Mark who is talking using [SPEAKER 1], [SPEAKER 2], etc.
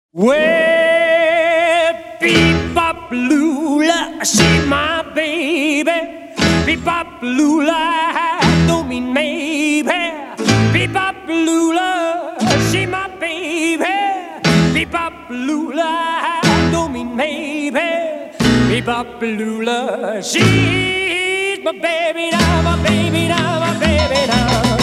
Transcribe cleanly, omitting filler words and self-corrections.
[SPEAKER 1] Well, Bebop Lula, she's my baby. Bebop Lula, don't mean maybe. Bebop Lula, she's my baby. Bebop Lula, don't mean maybe. Bebop Lula, she's my baby now, my baby now, my baby now.